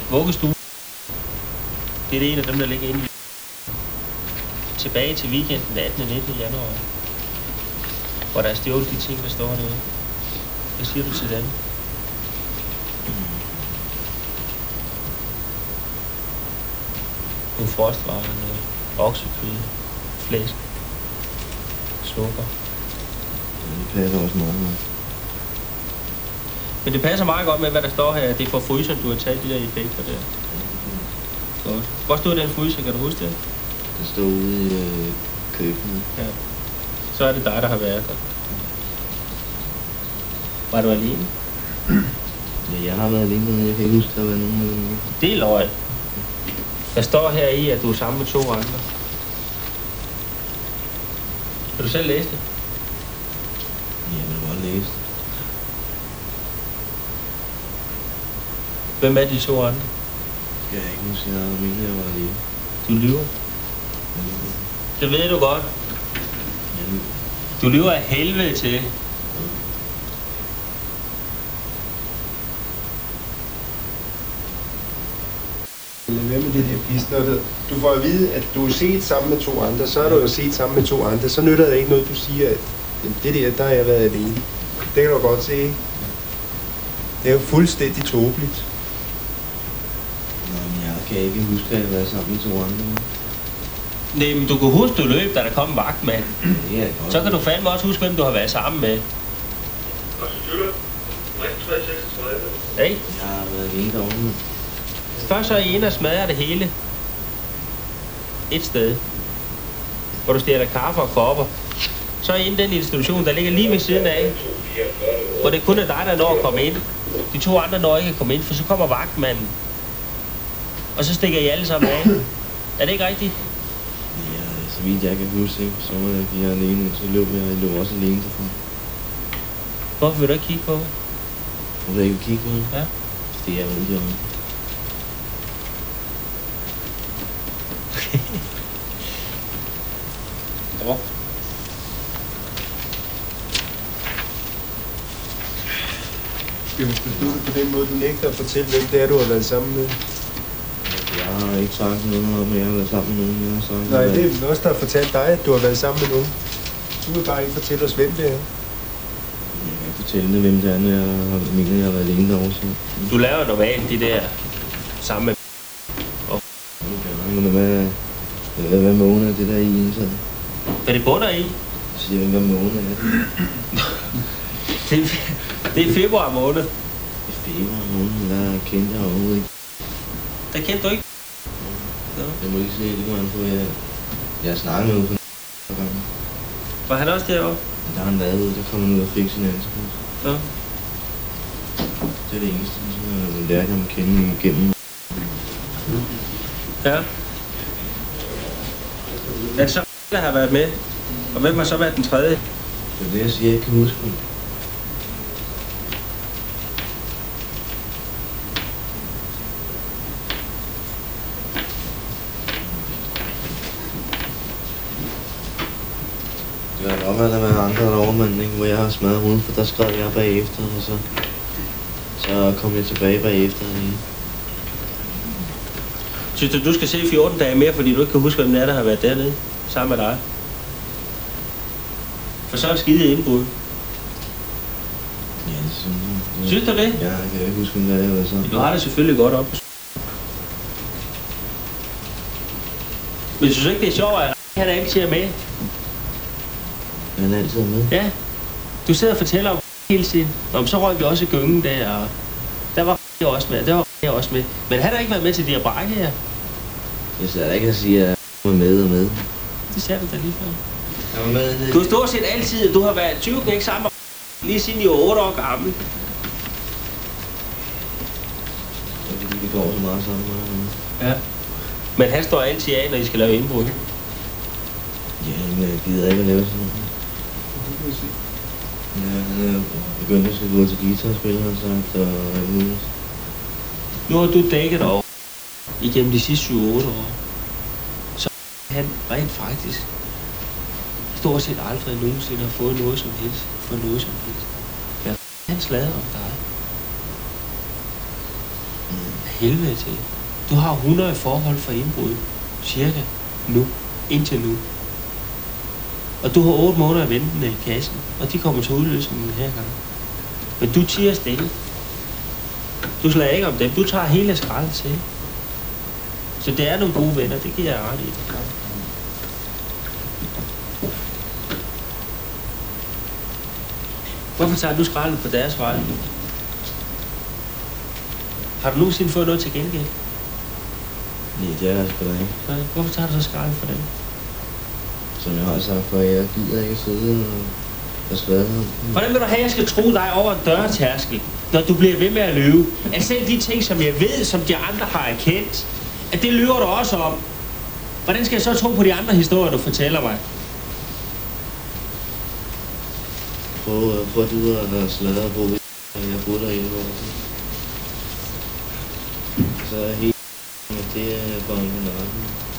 Vuggestue. Det er en af dem, der ligger inde i. Tilbage til weekenden 18. og 19. januar. Hvor der er stjålet de ting, der står derude. Hvad siger du til den? Nogle frostvarer, noget oksekød, flæsk, sukker. Det passer også meget godt. Men det passer meget godt med, hvad der står her. Det er fra fryseren, du har taget de der effekter der. Godt. Hvor stod den fryser? Kan du huske det? Det står ude i køkkenet. Ja. Så er det dig, der har været der. Var du alene? Ja, jeg har været alene, men jeg kan ikke huske, at der var nogen med mig. Det er løgn. Der står her i, at du er sammen med 2 andre. Kan du selv læse det? Ja, jeg vil godt læse det. Hvem er de 2 andre? Jeg kan ikke huske, jeg mener, jeg var alene. Du lyver. Det ved du godt. Jamen. Du lyver af helvede til. Hvad med det der pis? Når du får at vide, at du er set sammen med 2 andre, så er du jo set sammen med 2 andre. Så nytter det ikke noget, du siger, at det der har jeg været alene. Det kan du godt se, ikke? Det er jo fuldstændig tåbeligt. Nå, men jeg kan ikke huske, at jeg har været sammen med 2 andre. Nej, men du kan huske, du løb, da der kom en vagtmand. Det er godt. Så kan du fandme også huske, hvem du har været sammen med. Hey. Jeg har været alene derovre. Først så er I inde og smadrer det hele. Et sted. Hvor du stjæler kaffe og kopper. Så er I inde den institution, der ligger lige ved siden af. Hvor det kun er dig, der når at komme ind. De 2 andre når ikke at komme ind, for så kommer vagtmanden. Og så stikker I alle sammen af. Er det ikke rigtigt? Ja, så vidt jeg kan huske, ikke? Så var jeg alene, så løb jeg også alene derfra. Hvorfor vil du ikke kigge på mig? Hvorfor ikke kigge på mig? Ja. Fordi jeg var ude i øjnene. Ja. Skal vi forstå det på den måde, du nægter at fortælle, hvem det er, du har været sammen med? Jeg har ikke sagt noget om, at jeg har været sammen med nogen. Jeg har sagt, Nej, det er også der har fortalt dig, at du har været sammen med nogen. Du vil bare ikke fortælle os, hvem det er. Jeg kan ikke fortælle det, hvem det er, når jeg har været alene derovre. Så. Du laver normalt de der samme med. Hvad måned er det der i indtaget? Hvad det bunder i? Så siger jeg, hvad måned er det? Det er februar måned. I februar måned, der kendte jeg overhovedet ikke. Der kendte du ikke? Ja. Jeg må ikke se, det kunne han få. Jeg har snakket med ud for gange. Var han også derovre? Der har han været ude, der kom han ud og fik sin ansættelse. Ja. Det er det eneste, så lærte jeg ham at kende igennem. Ja. Er det så der har været med? Og hvem har så været den tredje? Det er det, jeg siger, jeg ikke kan huske. Det kan godt være, der var andre derovre, men ikke, hvor jeg har smadret hovedet, for der skrev jeg bagefter, og så kom jeg tilbage bagefter. Synes du skal se 14 dage mere, fordi du ikke kan huske, hvem det er, der har været dernede sammen med dig? For så er det skide indbrud. Ja, det synes jeg. Synes du det? Ja, jeg kan ikke huske, hvem det er, jeg var så. Du har det selvfølgelig godt op. Men synes du ikke, det er sjovt, at han altid er med? Han er altid med? Ja. Du sidder og fortæller om hele tiden. Om så røg vi også i gyngen der, og der var jeg også med. Der var jeg også med. Men han har ikke været med til de her brække her. Jeg sidder ikke at sige, at jeg var med og med. Det sagde du da lige før. Jeg var med. Du har stort set altid, du har været 20 knæk sammen lige siden I var 8 år gammel. Det er fordi, vi går så meget sammen. Ja. Men han står altid af, når I skal lave indbrud. Ja, men jeg gider ikke at lave sådan noget. Ja, han er begyndt at gå til guitarspil, har han sagt, og alt muligt. Nu har du dækket over igennem de sidste 7-8 år. Så han rent faktisk stort set aldrig nogensinde har fået noget som helst. For noget som helst. Hvad han slader om dig? Helvede til. Du har 100 forhold for indbrud. Cirka. Nu. Indtil nu. Og du har 8 måneder ventende i kassen. Og de kommer til udløsningen her gang. Men du tiger stille. Du slager ikke om dem. Du tager hele skraldet til. Så det er nogle gode venner. Det giver jeg ret i. Hvorfor tager du skraldet på deres vej? Har du nogensinde fået noget til gengæld? Nej, det er der sgu da ikke. Nej. Hvorfor tager du så skraldet for dem? Som jeg har sagt før, jeg gider ikke sidde og svade. Hvordan vil du have, at jeg skal tro dig over en dørtærskel, når du bliver ved med at løbe? At selv de ting, som jeg ved, som de andre har erkendt, at det lyver du også om. Hvordan skal jeg så tro på de andre historier, du fortæller mig? Prøv at du og sladre på, hvis jeg bor derinde. Så er helt det er bare ikke en retten.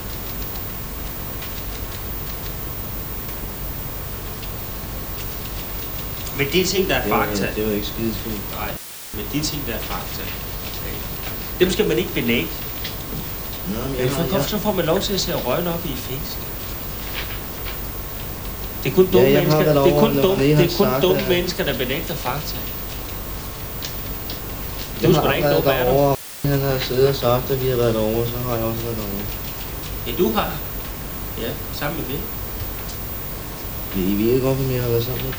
Men de ting, der er fakta. Det var ikke skideskægt. Nej, men de ting, der er fakta. Dem skal man ikke benægte. Men så får man lov til at se røgen op i fængsel. Det er kun dumme mennesker, det er kun dumme mennesker, der benægter fakta. Det er sgu da ikke dumme af dig. Han har siddet og sagt, at vi har været over, så har jeg også været over. Ja, du har. Ja, sammen med mig. I ved godt, hvem jeg har været sammen med.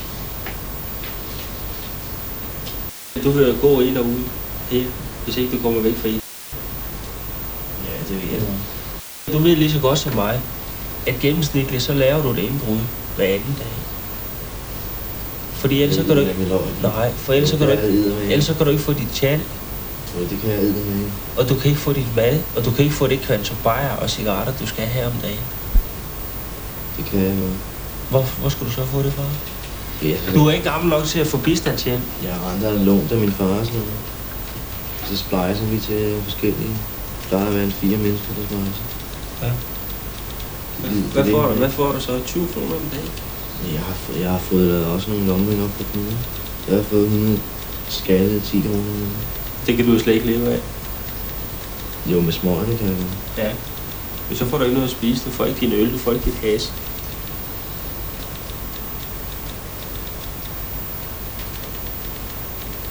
Du vil gå ind og ud her, hvis ikke du kommer væk fra I. Ja, det ved jeg. Du ved lige så godt som mig, at gennemsnitligt så laver du et indbrud hver anden dag. Fordi ellers så kan du ikke... Nej, for ellers så kan du ikke få dit tjal. Det kan jeg æde med. Og du kan ikke få dit mad, og du kan ikke få det kvantum bajer og cigaretter, du skal have om dagen. Det kan jeg jo. Hvor skulle du så få det fra? Ja, Du er ikke gammel nok til at få bistandshjælp. Jeg har andre lånt af min far og sådan noget. Så splejser vi til forskellige. Der har været 4 mennesker, der splejser. Ja. Hvad får du så? 20 kroner om dagen? Jeg har fået også nogle lommer op på knuder. Jeg har fået 100 skalle 10 kroner. Det kan du jo slet ikke leve af. Jo, med smøgerne kan jeg godt. Ja. Men så får du ikke noget at spise. Du får ikke din øl, du får ikke dit has.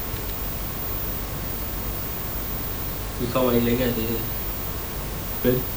Vi kommer ikke længere i det her. Vel?